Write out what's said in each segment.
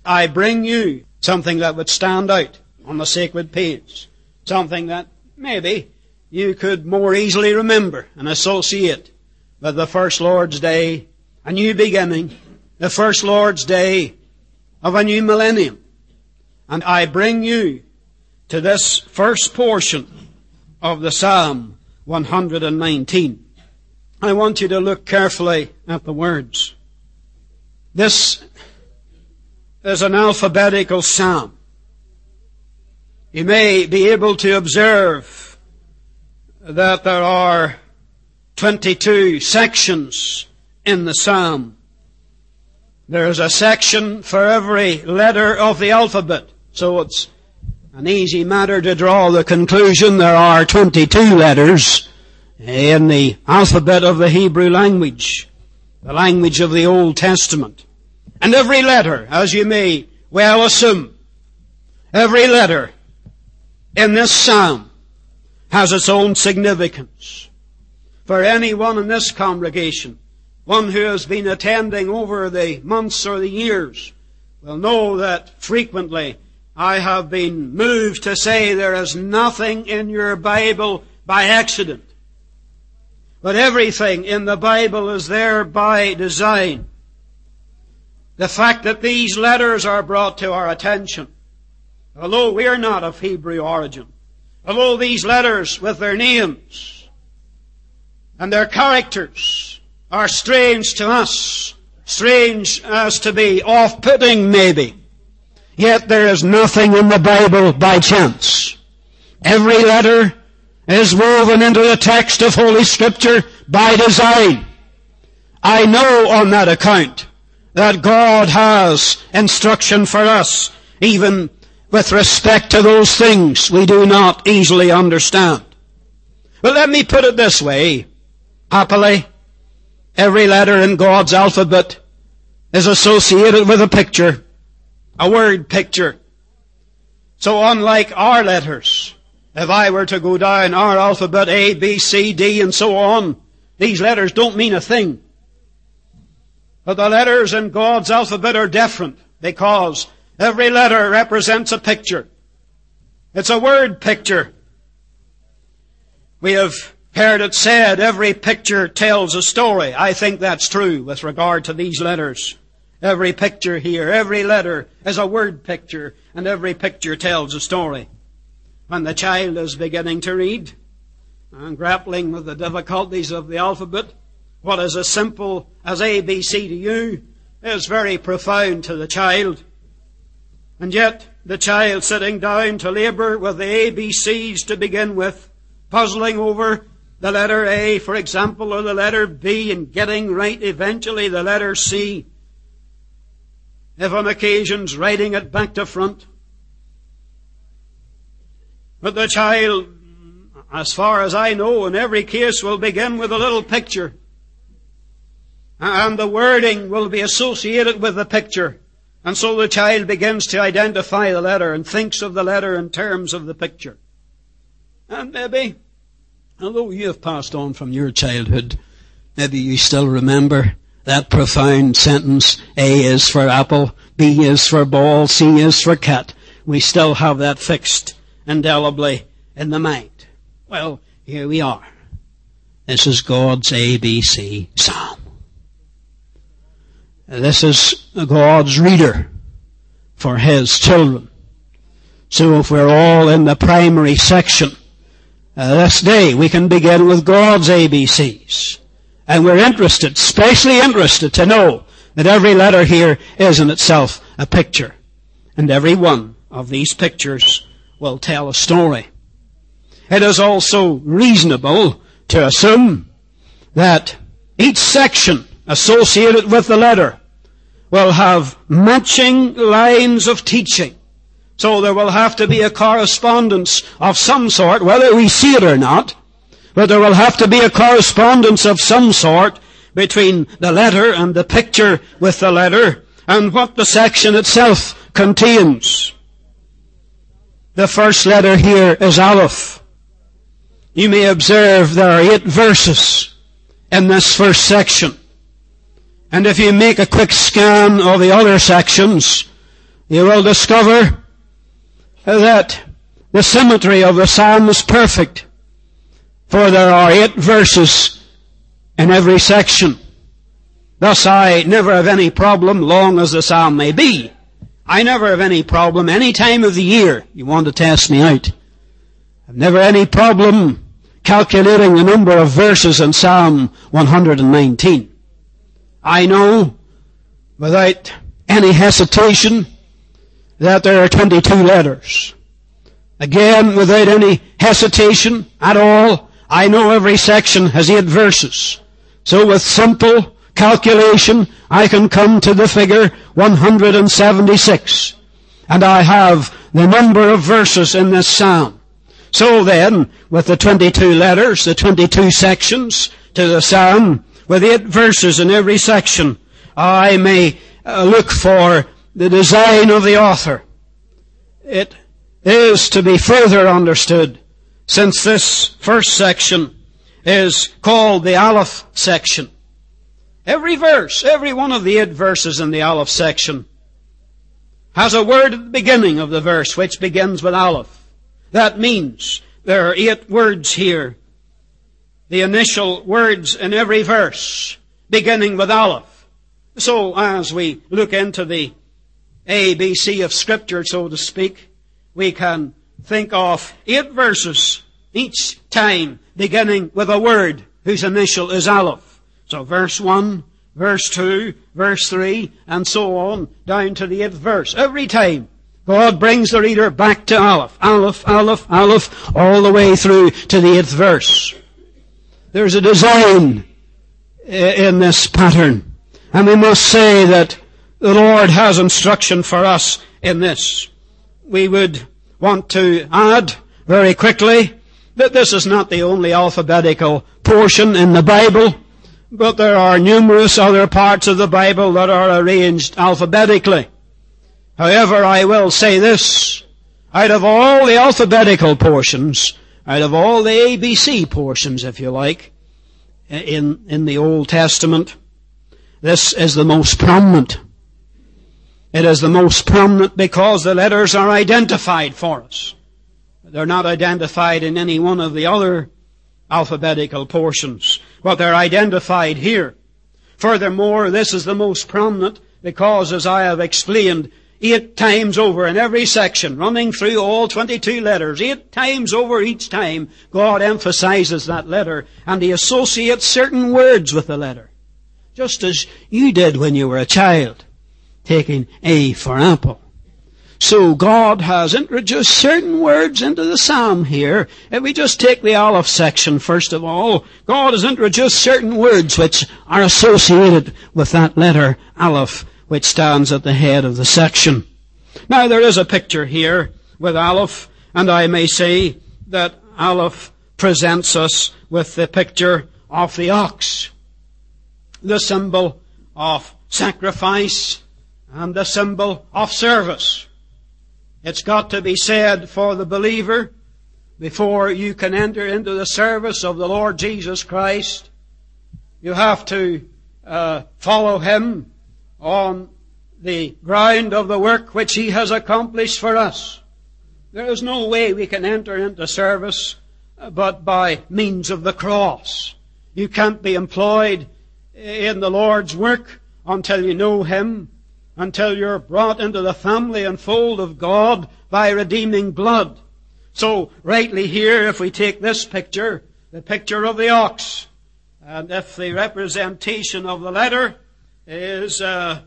I bring you something that would stand out on the sacred page. Something that maybe you could more easily remember and associate with the first Lord's Day, a new beginning, the first Lord's Day of a new millennium. And I bring you to this first portion of the Psalm 119. I want you to look carefully at the words. This is an alphabetical psalm. You may be able to observe that there are 22 sections in the psalm. There is a section for every letter of the alphabet. So it's an easy matter to draw the conclusion there are 22 letters in the alphabet of the Hebrew language, the language of the Old Testament. And every letter, as you may well assume, every letter in this psalm has its own significance. For anyone in this congregation, one who has been attending over the months or the years, will know that frequently I have been moved to say there is nothing in your Bible by accident. But everything in the Bible is there by design. The fact that these letters are brought to our attention, although we are not of Hebrew origin, although these letters with their names and their characters are strange to us, strange as to be off-putting maybe, yet there is nothing in the Bible by chance. Every letter is woven into the text of Holy Scripture by design. I know on that account that God has instruction for us, even with respect to those things we do not easily understand. But let me put it this way. Happily, every letter in God's alphabet is associated with a picture, a word picture. So unlike our letters, if I were to go down our alphabet, A, B, C, D, and so on, these letters don't mean a thing. But the letters in God's alphabet are different because every letter represents a picture. It's a word picture. We have heard it said, every picture tells a story. I think that's true with regard to these letters. Every picture here, every letter is a word picture, and every picture tells a story. When the child is beginning to read and grappling with the difficulties of the alphabet, what is as simple as A, B, C to you is very profound to the child. And yet, the child sitting down to labour with the ABCs to begin with, puzzling over the letter A, for example, or the letter B, and getting right eventually the letter C, if on occasions writing it back to front. But the child, as far as I know, in every case will begin with a little picture. And the wording will be associated with the picture. And so the child begins to identify the letter and thinks of the letter in terms of the picture. And maybe, although you have passed on from your childhood, maybe you still remember that profound sentence, A is for apple, B is for ball, C is for cat. We still have that fixed indelibly in the mind. Well, here we are. This is God's ABC Psalm. This is God's reader for His children. So if we're all in the primary section, this day we can begin with God's ABCs. And we're interested, especially interested to know that every letter here is in itself a picture. And every one of these pictures will tell a story. It is also reasonable to assume that each section associated with the letter will have matching lines of teaching. So there will have to be a correspondence of some sort, whether we see it or not, but there will have to be a correspondence of some sort between the letter and the picture with the letter and what the section itself contains. The first letter here is Aleph. You may observe there are 8 verses in this first section. And if you make a quick scan of the other sections, you will discover that the symmetry of the psalm is perfect. For there are 8 verses in every section. Thus I never have any problem, long as the psalm may be. I never have any problem any time of the year you want to test me out. I've never any problem calculating the number of verses in Psalm 119. I know without any hesitation that there are 22 letters. Again, without any hesitation at all, I know every section has 8 verses. So with simple calculation, I can come to the figure 176. And I have the number of verses in this psalm. So then, with the 22 letters, the 22 sections to the psalm, with 8 verses in every section, I may look for the design of the author. It is to be further understood, since this first section is called the Aleph section. Every verse, every one of the 8 verses in the Aleph section has a word at the beginning of the verse which begins with Aleph. That means there are 8 words here. The initial words in every verse beginning with Aleph. So as we look into the ABC of Scripture, so to speak, we can think of 8 verses each time beginning with a word whose initial is Aleph. So verse 1, verse 2, verse 3, and so on, down to the 8th verse. Every time, God brings the reader back to Aleph, Aleph, Aleph, Aleph, all the way through to the 8th verse. There's a design in this pattern. And we must say that the Lord has instruction for us in this. We would want to add very quickly that this is not the only alphabetical portion in the Bible, but there are numerous other parts of the Bible that are arranged alphabetically. However, I will say this. Out of all the alphabetical portions, out of all the ABC portions, if you like, in the Old Testament, this is the most prominent. It is the most prominent because the letters are identified for us. They're not identified in any one of the other alphabetical portions, but they're identified here. Furthermore, this is the most prominent because, as I have explained, 8 times over in every section, running through all 22 letters, 8 times over each time, God emphasizes that letter, and He associates certain words with the letter. Just as you did when you were a child, taking A for apple. So God has introduced certain words into the psalm here. If we just take the Aleph section first of all, God has introduced certain words which are associated with that letter Aleph, which stands at the head of the section. Now there is a picture here with Aleph, and I may say that Aleph presents us with the picture of the ox, the symbol of sacrifice and the symbol of service. It's got to be said for the believer, before you can enter into the service of the Lord Jesus Christ, you have to follow Him on the ground of the work which He has accomplished for us. There is no way we can enter into service but by means of the cross. You can't be employed in the Lord's work until you know Him, until you're brought into the family and fold of God by redeeming blood. So, rightly here, if we take this picture, the picture of the ox, and if the representation of the letter is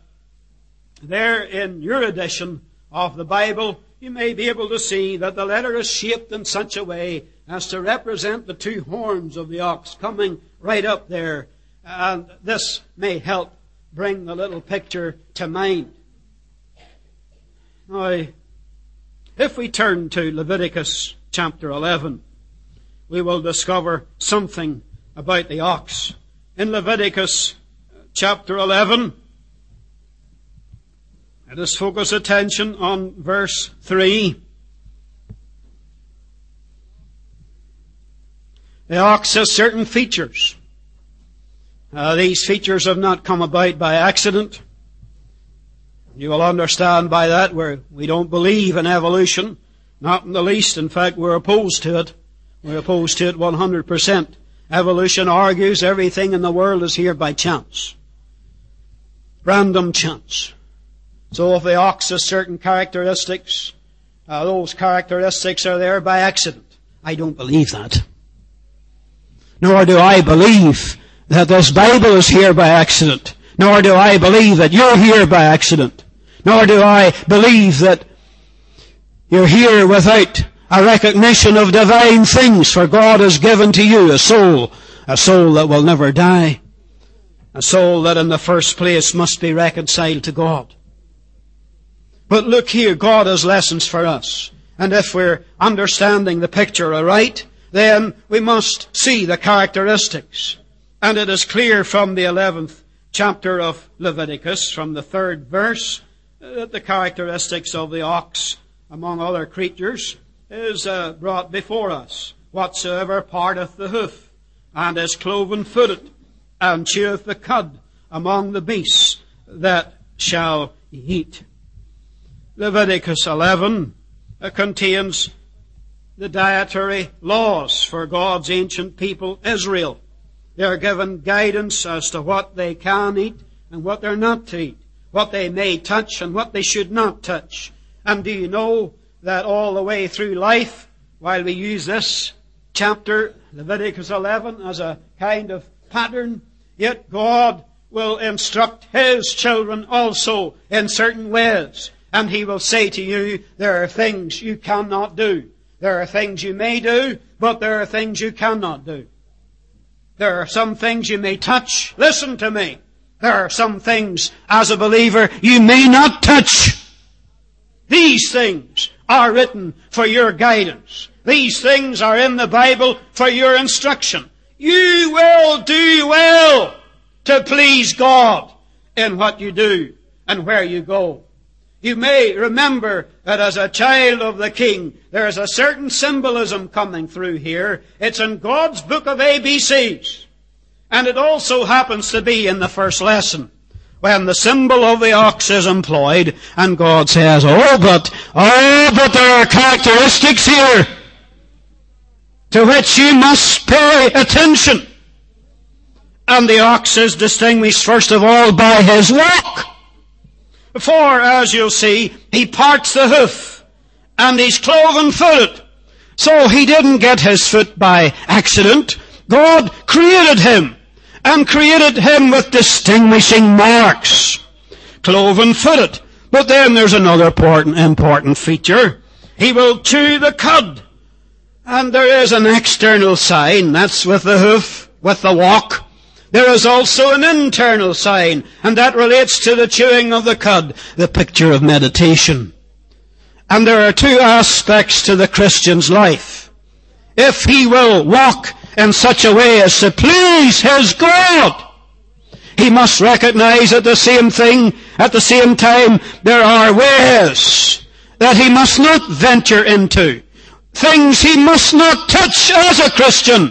there in your edition of the Bible, you may be able to see that the letter is shaped in such a way as to represent the 2 horns of the ox coming right up there. And this may help bring the little picture to mind. Now, if we turn to Leviticus chapter 11, we will discover something about the ox. In Leviticus chapter 11, let us focus attention on verse 3. The ox has certain features. These features have not come about by accident. You will understand by that we don't believe in evolution, not in the least. In fact, we're opposed to it. We're opposed to it 100%. Evolution argues everything in the world is here by chance. Random chance. So if the ox has certain characteristics, those characteristics are there by accident. I don't believe that. Nor do I believe that this Bible is here by accident. Nor do I believe that you're here by accident. Nor do I believe that you're here without a recognition of divine things, for God has given to you a soul that will never die, a soul that in the first place must be reconciled to God. But look here, God has lessons for us. And if we're understanding the picture aright, then we must see the characteristics. And it is clear from the 11th chapter of Leviticus, from the 3rd verse, that the characteristics of the ox, among other creatures, is brought before us. Whatsoever parteth the hoof, and is cloven-footed, and cheweth the cud among the beasts that shall eat. Leviticus 11 contains the dietary laws for God's ancient people, Israel. They are given guidance as to what they can eat and what they're not to eat, what they may touch and what they should not touch. And do you know that all the way through life, while we use this chapter, Leviticus 11, as a kind of pattern, yet God will instruct His children also in certain ways. And He will say to you, there are things you cannot do. There are things you may do, but there are things you cannot do. There are some things you may touch. Listen to me. There are some things, as a believer, you may not touch. These things are written for your guidance. These things are in the Bible for your instruction. You will do well to please God in what you do and where you go. You may remember that as a child of the King, there is a certain symbolism coming through here. It's in God's book of ABCs. And it also happens to be in the first lesson, when the symbol of the ox is employed, and God says, but there are characteristics here to which you must pay attention. And the ox is distinguished first of all by his walk. For, as you'll see, he parts the hoof, and he's cloven-footed. So he didn't get his foot by accident. God created him, and created him with distinguishing marks. Cloven-footed. But then there's another important feature. He will chew the cud. And there is an external sign, that's with the hoof, with the walk. There is also an internal sign, and that relates to the chewing of the cud, the picture of meditation. And there are two aspects to the Christian's life. If he will walk in such a way as to please his God, he must recognize at the same time, there are ways that he must not venture into. Things he must not touch as a Christian.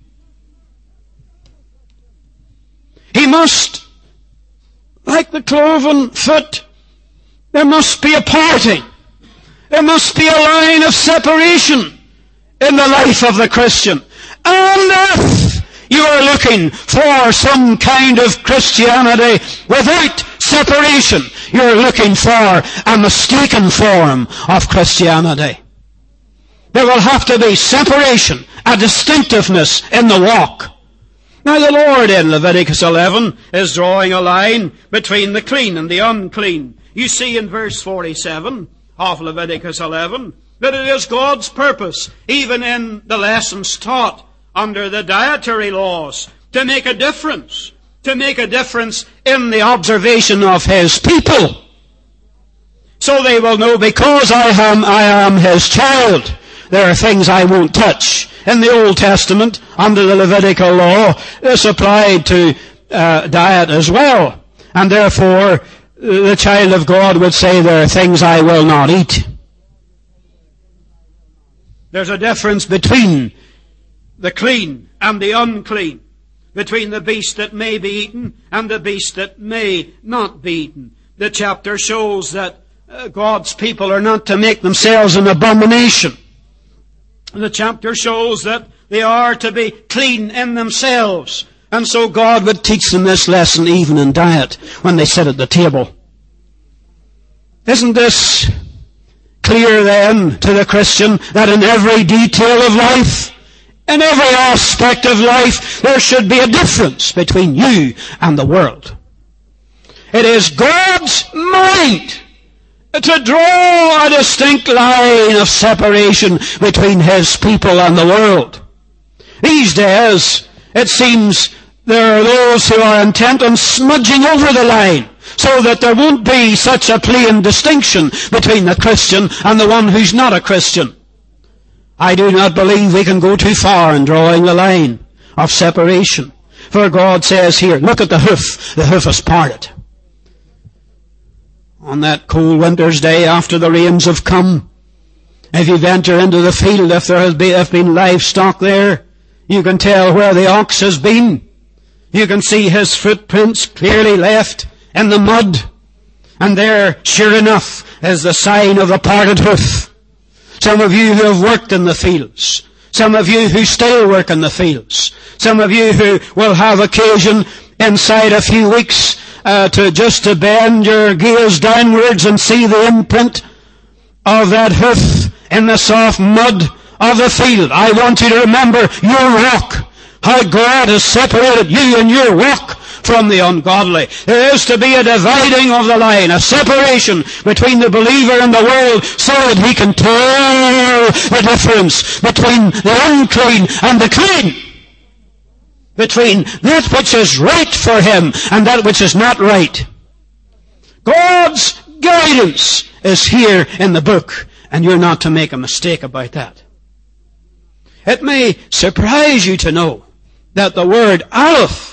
He must, like the cloven foot, there must be a parting. There must be a line of separation in the life of the Christian. And if you are looking for some kind of Christianity without separation, you're looking for a mistaken form of Christianity. There will have to be separation, a distinctiveness in the walk. Now the Lord in Leviticus 11 is drawing a line between the clean and the unclean. You see in verse 47 of Leviticus 11 that it is God's purpose, even in the lessons taught under the dietary laws, to make a difference in the observation of His people. So they will know, because I am His child, there are things I won't touch. In the Old Testament, under the Levitical law, this applied to diet as well. And therefore, the child of God would say, there are things I will not eat. There's a difference between the clean and the unclean, between the beast that may be eaten and the beast that may not be eaten, The chapter shows that God's people are not to make themselves an abomination. The chapter shows that they are to be clean in themselves. And so God would teach them this lesson even in diet when they sit at the table. Isn't this clear then to the Christian that in every detail of life, in every aspect of life, there should be a difference between you and the world? It is God's mind to draw a distinct line of separation between His people and the world. These days, it seems there are those who are intent on smudging over the line so that there won't be such a plain distinction between the Christian and the one who's not a Christian. I do not believe we can go too far in drawing the line of separation. For God says here, look at the hoof is parted. On that cold winter's day after the rains have come, if you venture into the field, if there have been livestock there, you can tell where the ox has been. You can see his footprints clearly left in the mud. And there, sure enough, is the sign of a parted hoof. Some of you who have worked in the fields, some of you who still work in the fields, some of you who will have occasion inside a few weeks to bend your gaze downwards and see the imprint of that hoof in the soft mud of the field. I want you to remember your walk, how God has separated you and your walk from the ungodly. There is to be a dividing of the line, a separation between the believer and the world, so that he can tell the difference between the unclean and the clean, between that which is right for him and that which is not right. God's guidance is here in the book, and you're not to make a mistake about that. It may surprise you to know that the word Aleph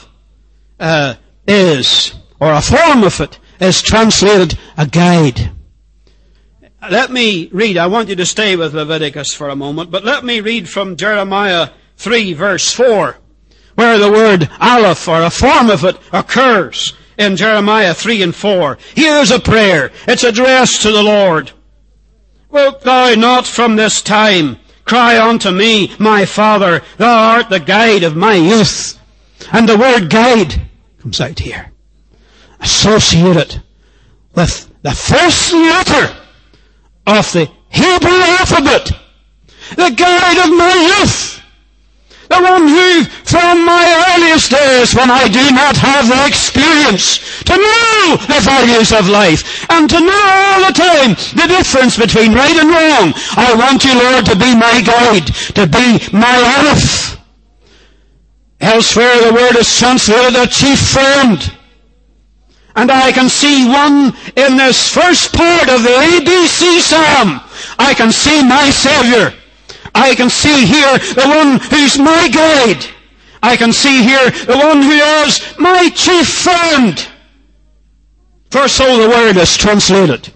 is, or a form of it, is translated a guide. Let me read. I want you to stay with Leviticus for a moment, but let me read from Jeremiah 3 verse 4, where the word Aleph, or a form of it, occurs in Jeremiah 3 and 4. Here's a prayer. It's addressed to the Lord. Wilt thou not from this time cry unto me, my Father, thou art the guide of my youth? And the word guide comes out here, associated with the first letter of the Hebrew alphabet. The guide of my youth. The one who, from my earliest days, when I do not have the experience to know the values of life and to know all the time the difference between right and wrong, I want you, Lord, to be my guide, to be my Aleph. Elsewhere the word is translated a chief friend. And I can see one in this first part of the ABC Psalm. I can see my Savior. I can see here the one who's my guide. I can see here the one who is my chief friend. For so the word is translated.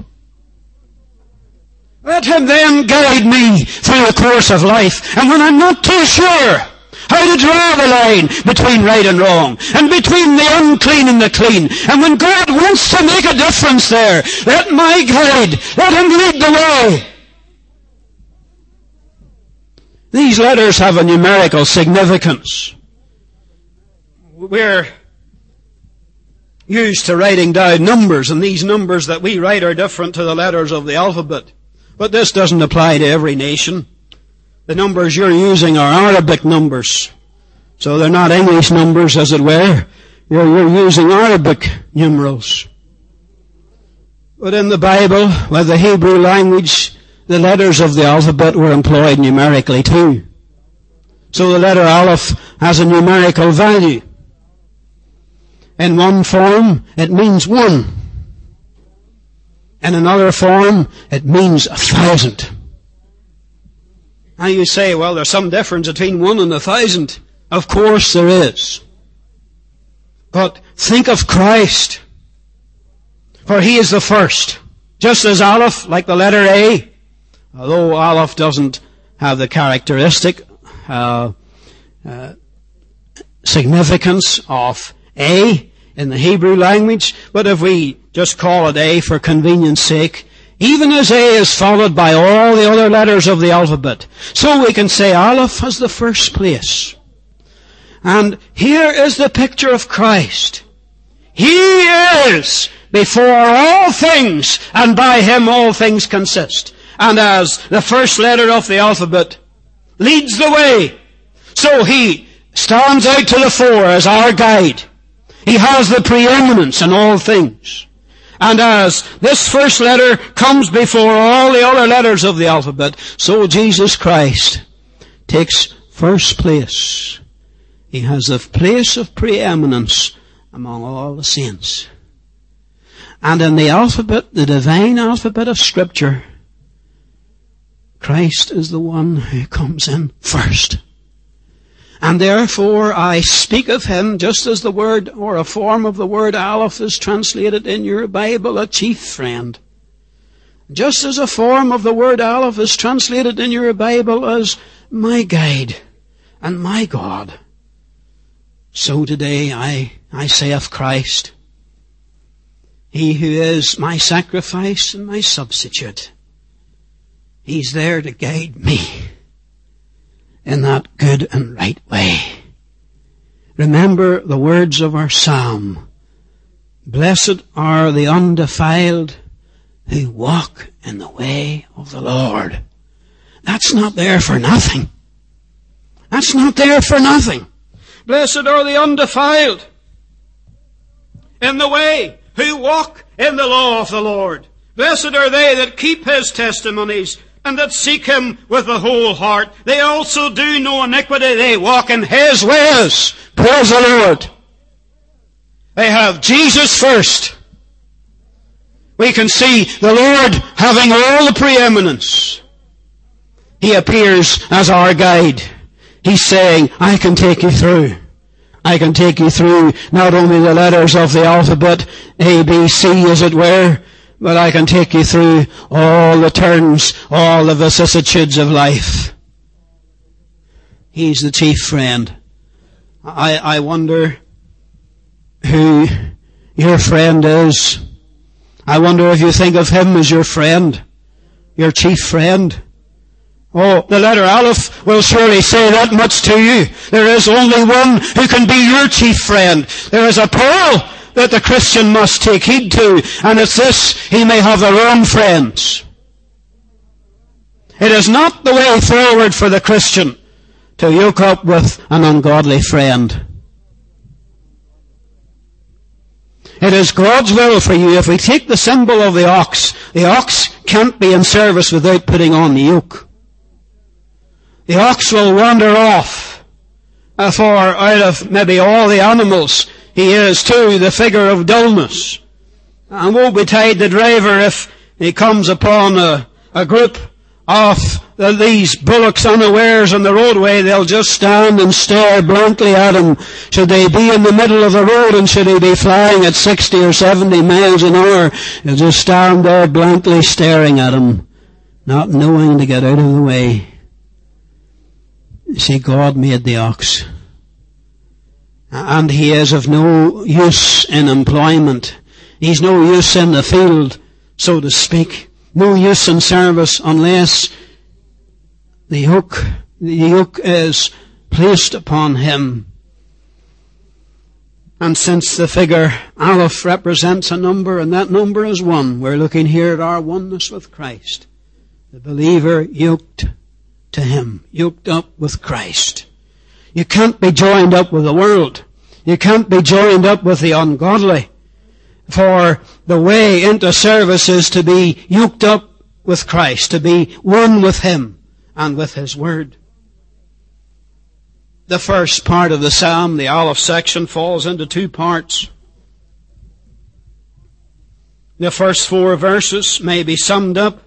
Let him then guide me through the course of life. And when I'm not too sure how to draw the line between right and wrong, and between the unclean and the clean, and when God wants to make a difference there, let my guide, let him lead the way. These letters have a numerical significance. We're used to writing down numbers, and these numbers that we write are different to the letters of the alphabet. But this doesn't apply to every nation. The numbers you're using are Arabic numbers. So they're not English numbers, as it were. You're using Arabic numerals. But in the Bible, with the Hebrew language, the letters of the alphabet were employed numerically too. So the letter Aleph has a numerical value. In one form, it means 1. In another form, it means 1,000. Now you say, well, there's some difference between 1 and 1,000. Of course there is. But think of Christ. For He is the first. Just as Aleph, like the letter A, although Aleph doesn't have the characteristic significance of A in the Hebrew language, but if we just call it A for convenience sake. Even as A is followed by all the other letters of the alphabet. So we can say Aleph has the first place. And here is the picture of Christ. He is before all things, and by Him all things consist. And as the first letter of the alphabet leads the way, so He stands out to the fore as our guide. He has the preeminence in all things. And as this first letter comes before all the other letters of the alphabet, so Jesus Christ takes first place. He has a place of preeminence among all the saints. And in the alphabet, the divine alphabet of Scripture, Christ is the one who comes in first. And therefore I speak of Him just as the word, or a form of the word Aleph is translated in your Bible, a chief friend. Just as a form of the word Aleph is translated in your Bible as my guide and my God. So today I say of Christ, He who is my sacrifice and my substitute, He's there to guide me in that good and right way. Remember the words of our psalm. Blessed are the undefiled who walk in the way of the Lord. That's not there for nothing. That's not there for nothing. Blessed are the undefiled in the way who walk in the law of the Lord. Blessed are they that keep His testimonies and that seek Him with the whole heart. They also do no iniquity. They walk in His ways. Praise the Lord. They have Jesus first. We can see the Lord having all the preeminence. He appears as our guide. He's saying, I can take you through. I can take you through not only the letters of the alphabet, A, B, C as it were, but I can take you through all the turns, all the vicissitudes of life. He's the chief friend. I wonder who your friend is. I wonder if you think of Him as your friend, your chief friend. Oh, the letter Aleph will surely say that much to you. There is only one who can be your chief friend. There is a pearl that the Christian must take heed to, and it's this: he may have the wrong friends. It is not the way forward for the Christian to yoke up with an ungodly friend. It is God's will for you. If we take the symbol of the ox can't be in service without putting on the yoke. The ox will wander off, for out of maybe all the animals, he is too the figure of dullness. And woe betide the driver if he comes upon a group of these bullocks unawares on the roadway. They'll just stand and stare blankly at him. Should they be in the middle of the road and should he be flying at 60 or 70 miles an hour, they'll just stand there blankly staring at him, not knowing to get out of the way. You see, God made the ox. And he is of no use in employment. He's no use in the field, so to speak. No use in service unless the yoke is placed upon him. And since the figure Aleph represents a number, and that number is 1, we're looking here at our oneness with Christ. The believer yoked to Him, yoked up with Christ. You can't be joined up with the world. You can't be joined up with the ungodly. For the way into service is to be yoked up with Christ, to be one with Him and with His Word. The first part of the psalm, the Aleph section, falls into 2 parts. The first 4 verses may be summed up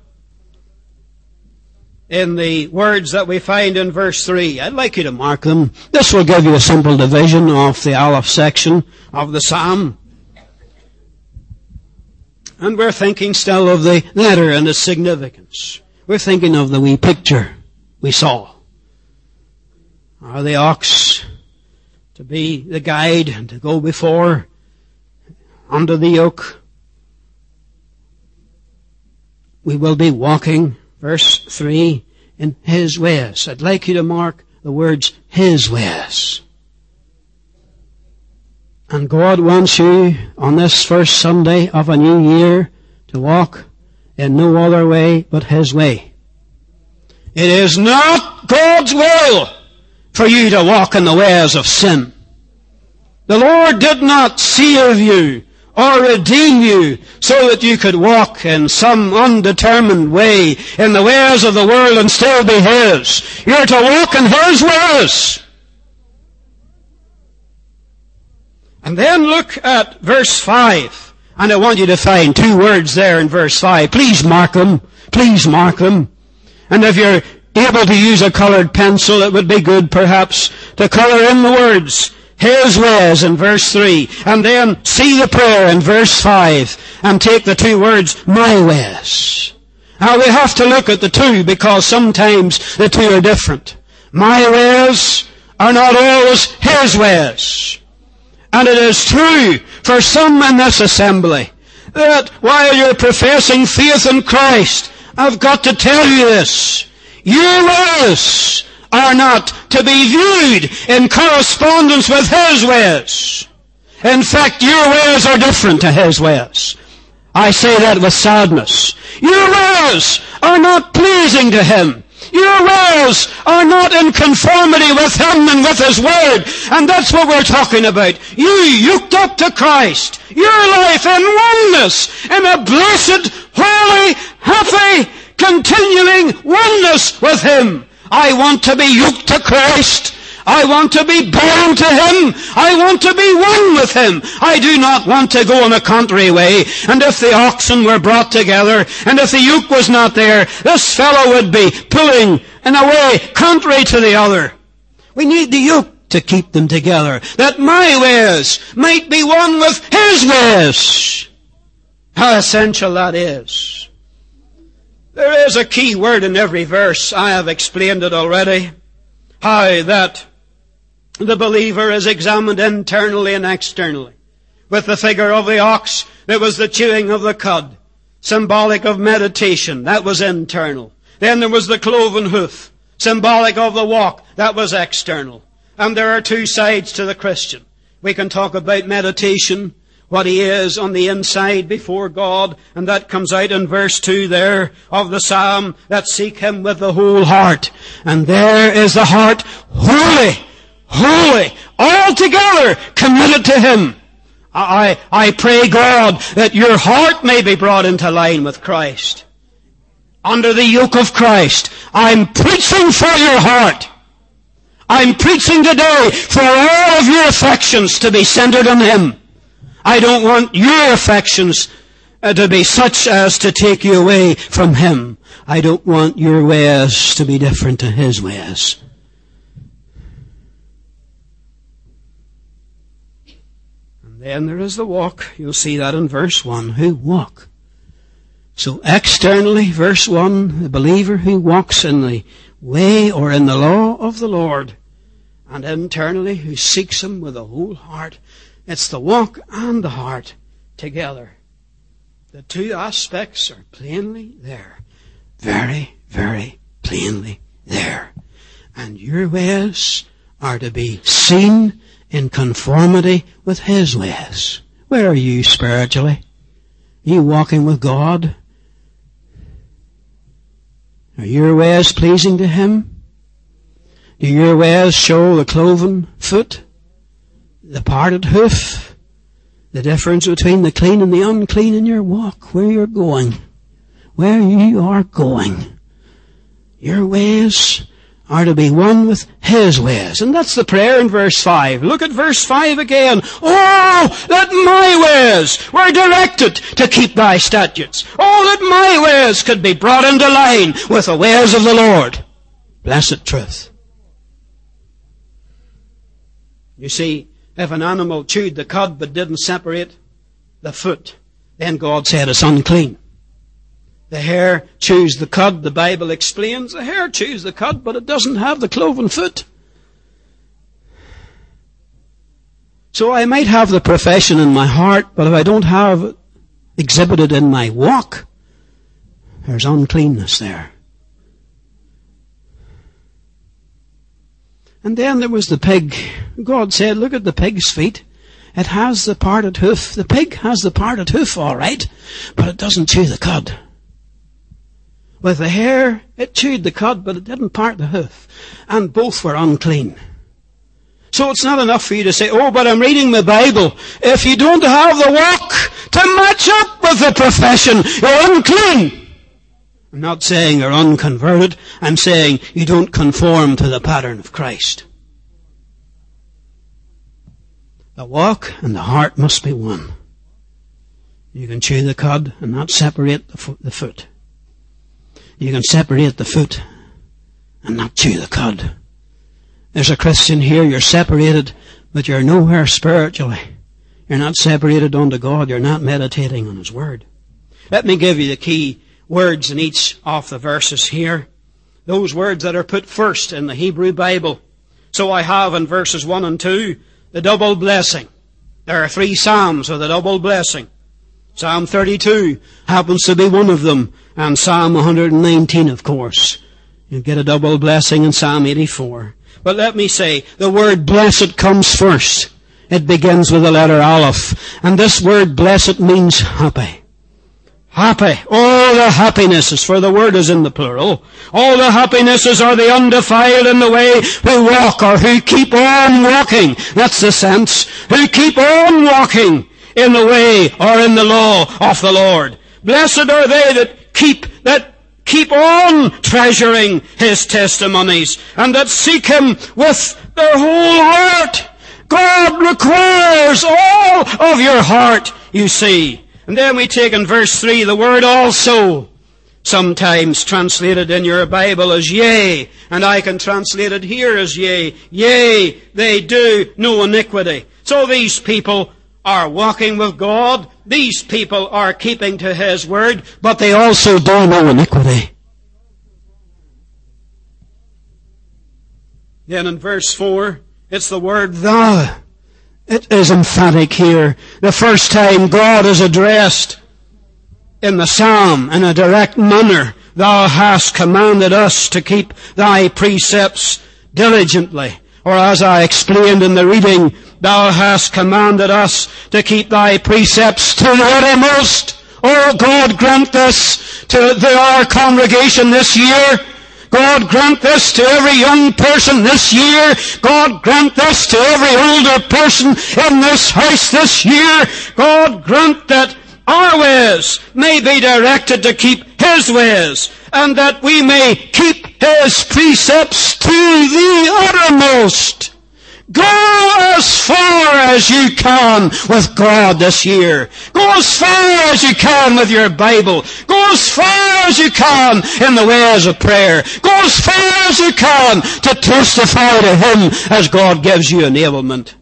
in the words that we find in verse 3. I'd like you to mark them. This will give you a simple division of the Aleph section of the psalm. And we're thinking still of the letter and its significance. We're thinking of the wee picture we saw. Are the ox to be the guide and to go before under the yoke? we will be walking, verse 3, in His ways. I'd like you to mark the words, His ways. And God wants you on this first Sunday of a new year to walk in no other way but His way. It is not God's will for you to walk in the ways of sin. The Lord did not save you or redeem you so that you could walk in some undetermined way in the ways of the world and still be His. You're to walk in His ways. And then look at verse 5. And I want you to find two words there in verse 5. Please mark them. Please mark them. And if you're able to use a colored pencil, it would be good perhaps to color in the words His ways in verse 3, and then see the prayer in verse 5, and take the two words, my ways. Now we have to look at the two because sometimes the two are different. My ways are not always His ways. And it is true for some in this assembly that while you're professing faith in Christ, I've got to tell you this. Your ways are not to be viewed in correspondence with His ways. In fact, your ways are different to His ways. I say that with sadness. Your ways are not pleasing to Him. Your ways are not in conformity with Him and with His Word. And that's what we're talking about. You yoked up to Christ. Your life in oneness, in a blessed, holy, happy, continuing oneness with Him. I want to be yoked to Christ. I want to be bound to Him. I want to be one with Him. I do not want to go in a contrary way. And if the oxen were brought together, and if the yoke was not there, this fellow would be pulling in a way contrary to the other. We need the yoke to keep them together, that my ways might be one with His ways. How essential that is. There is a key word in every verse. I have explained it already. How that the believer is examined internally and externally. With the figure of the ox, there was the chewing of the cud, symbolic of meditation. That was internal. Then there was the cloven hoof, symbolic of the walk. That was external. And there are two sides to the Christian. We can talk about meditation, what he is on the inside before God, and that comes out in verse 2 there of the psalm, that seek Him with the whole heart. And there is the heart holy, holy, altogether committed to Him. I pray God that your heart may be brought into line with Christ. Under the yoke of Christ. I'm preaching for your heart. I'm preaching today for all of your affections to be centered on Him. I don't want your affections to be such as to take you away from Him. I don't want your ways to be different to His ways. And then there is the walk. You'll see that in verse 1. Who walk? So externally, verse 1, the believer who walks in the way or in the law of the Lord. And internally, who seeks Him with a whole heart. It's the walk and the heart together. The two aspects are plainly there. Very, very plainly there. And your ways are to be seen in conformity with His ways. Where are you spiritually? Are you walking with God? Are your ways pleasing to Him? Do your ways show the cloven foot? The parted hoof, the difference between the clean and the unclean in your walk, where you're going, where you are going. Your ways are to be one with His ways. And that's the prayer in verse 5. Look at verse 5 again. Oh, that my ways were directed to keep Thy statutes. Oh, that my ways could be brought into line with the ways of the Lord. Blessed truth. You see, if an animal chewed the cud but didn't separate the foot, then God said it's unclean. The hare chews the cud, the Bible explains. The hare chews the cud, but it doesn't have the cloven foot. So I might have the profession in my heart, but if I don't have it exhibited in my walk, There's uncleanness there. And then there was the pig. God said, look at the pig's feet. It has the parted hoof. The pig has the parted hoof, all right, but it doesn't chew the cud. With the hair, it chewed the cud, but it didn't part the hoof. And both were unclean. So it's not enough for you to say, oh, but I'm reading the Bible. If you don't have the walk to match up with the profession, you're unclean. I'm not saying you're unconverted. I'm saying you don't conform to the pattern of Christ. The walk and the heart must be one. You can chew the cud and not separate the foot. You can separate the foot and not chew the cud. There's a Christian here, you're separated, but you're nowhere spiritually. You're not separated unto God. You're not meditating on His Word. Let me give you the key words in each of the verses here. Those words that are put first in the Hebrew Bible. So I have in verses 1 and 2, the double blessing. There are 3 Psalms of the double blessing. Psalm 32 happens to be one of them, and Psalm 119, of course. You get a double blessing in Psalm 84. But let me say, the word blessed comes first. It begins with the letter Aleph. And this word blessed means happy. Happy. All the happinesses, for the word is in the plural. All the happinesses are the undefiled in the way who walk, or who keep on walking. That's the sense. Who keep on walking in the way or in the law of the Lord. Blessed are they that keep on treasuring His testimonies, and that seek Him with their whole heart. God requires all of your heart, you see. And then we take in verse 3 the word also, sometimes translated in your Bible as yea, and I can translate it here as yea. Yea, they do no iniquity. So these people are walking with God. These people are keeping to His Word, but they also do no iniquity. Then in verse 4, it's the word thou. It is emphatic here. The first time God is addressed in the psalm in a direct manner. Thou hast commanded us to keep thy precepts diligently. Or as I explained in the reading, thou hast commanded us to keep thy precepts to the uttermost. Oh, God, grant this to our congregation this year. God, grant this to every young person this year. God, grant this to every older person in this house this year. God, grant that our ways may be directed to keep His ways, and that we may keep His precepts to the uttermost. Go as far as you can with God this year. Go as far as you can with your Bible. Go as far as you can in the ways of prayer. Go as far as you can to testify to Him as God gives you enablement.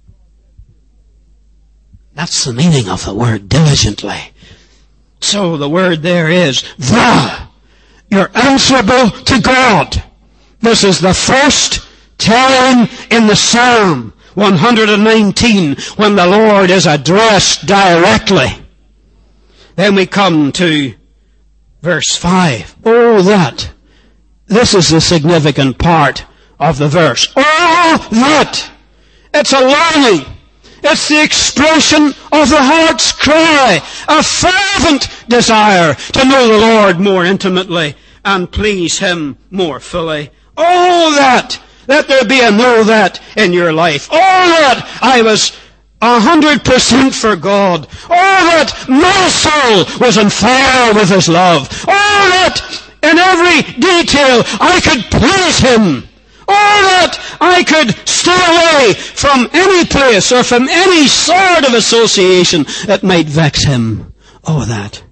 That's the meaning of the word diligently. So the word there is thou. You're answerable to God. This is the first time in the Psalm 119 when the Lord is addressed directly. Then we come to verse 5. Oh, that. This is the significant part of the verse. Oh, that. It's a longing. It's the expression of the heart's cry. A fervent desire to know the Lord more intimately and please Him more fully. Oh, that. Let there be a know that in your life. Oh, that I was 100% for God. Oh, that my soul was on fire with His love. Oh, that in every detail I could please Him. Oh, that I could stay away from any place or from any sort of association that might vex Him. Oh, that.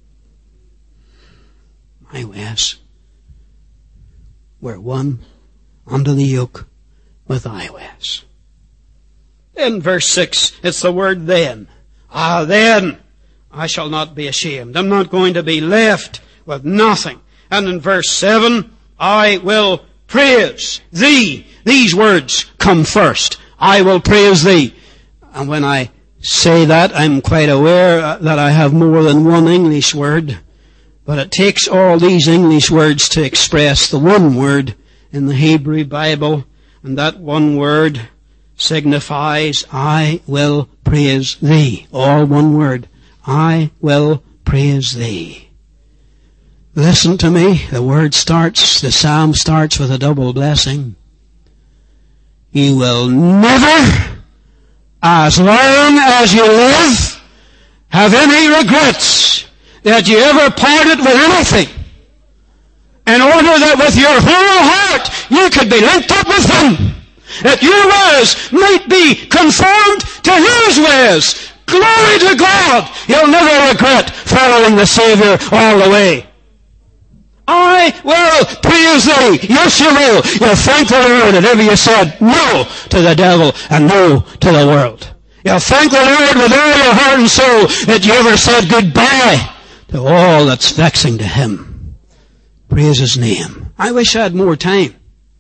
My ways were one under the yoke with thy ways. In verse 6, it's the word then. Ah, then I shall not be ashamed. I'm not going to be left with nothing. And in verse 7, I will praise thee. These words come first. I will praise thee. And when I say that, I'm quite aware that I have more than one English word But it takes all these English words to express the one word in the Hebrew Bible, and that one word signifies, I will praise thee. All one word. I will praise thee. Listen to me. The psalm starts with a double blessing. You will never, as long as you live, have any regrets that you ever parted with anything, in order that with your whole heart you could be linked up with Him, that your ways might be conformed to His ways. Glory to God! You'll never regret following the Savior all the way. I will praise thee. Yes, you will. You'll thank the Lord that ever you said no to the devil and no to the world. You'll thank the Lord with all your heart and soul that you ever said goodbye to all that's vexing to Him. Praise His name. I wish I had more time.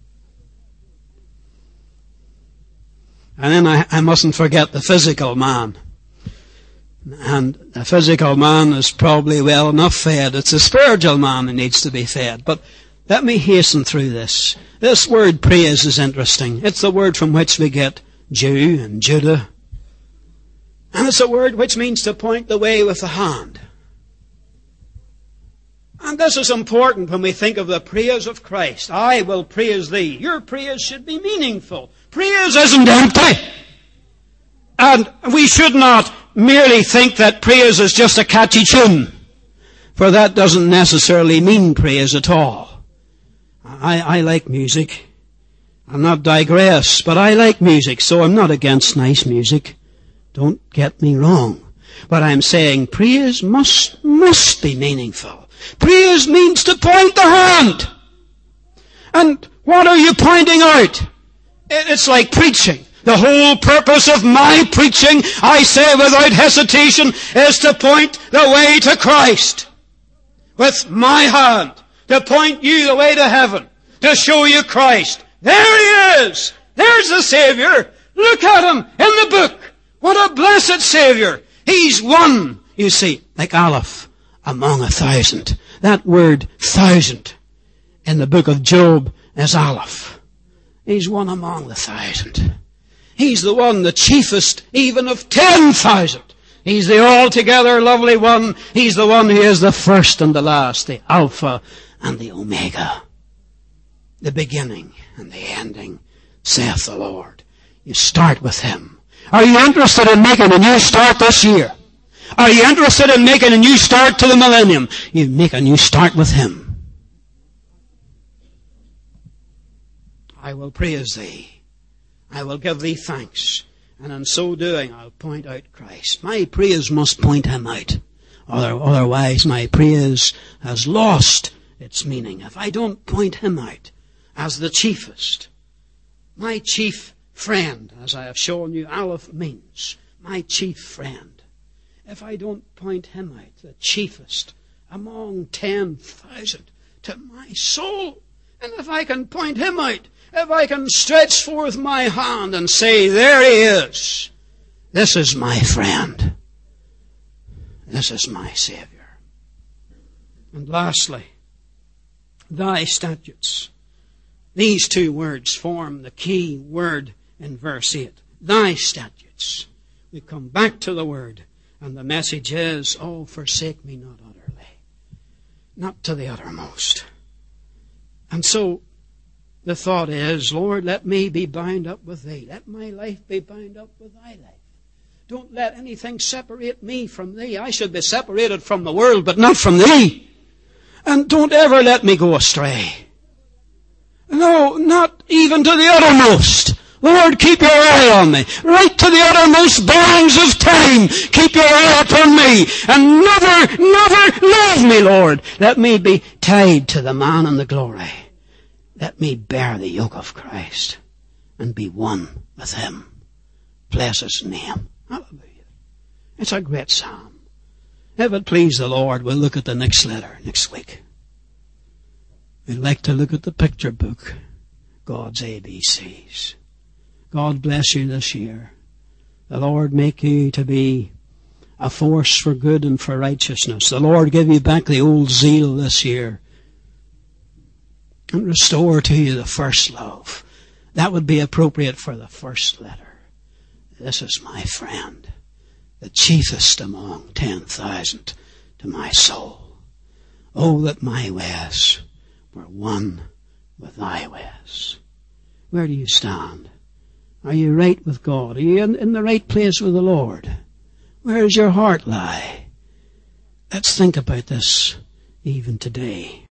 And then I mustn't forget the physical man. And the physical man is probably well enough fed. It's the spiritual man that needs to be fed. But let me hasten through this. This word praise is interesting. It's the word from which we get Jew and Judah. And it's a word which means to point the way with the hand. And this is important when we think of the praise of Christ. I will praise thee. Your praise should be meaningful. Praise isn't empty. And we should not merely think that praise is just a catchy tune, for that doesn't necessarily mean praise at all. I like music. I'll not digress, but I like music, so I'm not against nice music. Don't get me wrong. But I'm saying praise must be meaningful. Praise means to point the hand. And what are you pointing out? It's like preaching. The whole purpose of my preaching, I say without hesitation, is to point the way to Christ. With my hand, to point you the way to heaven, to show you Christ. There He is! There's the Savior! Look at Him in the book! What a blessed Savior! He's one, you see, like Aleph among 1,000. That word 1,000 in the book of Job is Aleph. He's one among 1,000. He's the one, the chiefest even of 10,000. He's the altogether lovely one. He's the one who is the first and the last, the Alpha and the Omega. The beginning and the ending, saith the Lord. You start with Him. Are you interested in making a new start this year? Are you interested in making a new start to the millennium? You make a new start with Him. I will praise Thee. I will give Thee thanks. And in so doing, I'll point out Christ. My praise must point Him out. Otherwise, my praise has lost its meaning. If I don't point Him out as the chiefest, my chief friend, as I have shown you, Aleph means my chief friend. If I don't point Him out, the chiefest among 10,000 to my soul, and if I can point Him out, if I can stretch forth my hand and say, there He is. This is my friend. This is my Savior. And lastly, Thy statutes. These two words form the key word in verse 8. Thy statutes. We come back to the word, and the message is, oh, forsake me not utterly. Not to the uttermost. And so, the thought is, Lord, let me be bound up with Thee. Let my life be bound up with Thy life. Don't let anything separate me from Thee. I should be separated from the world, but not from Thee. And don't ever let me go astray. No, not even to the uttermost. Lord, keep your eye on me. Right to the uttermost bounds of time. Keep your eye upon me. And never leave me, Lord. Let me be tied to the man in the glory. Let me bear the yoke of Christ and be one with Him. Bless His name. Hallelujah. It's a great psalm. If it please the Lord, we'll look at the next letter next week. We'd like to look at the picture book, God's ABCs. God bless you this year. The Lord make you to be a force for good and for righteousness. The Lord give you back the old zeal this year and restore to you the first love. That would be appropriate for the first letter. This is my friend, the chiefest among 10,000 to my soul. Oh, that my ways were one with thy ways. Where do you stand? Are you right with God? Are you in the right place with the Lord? Where does your heart lie? Let's think about this even today.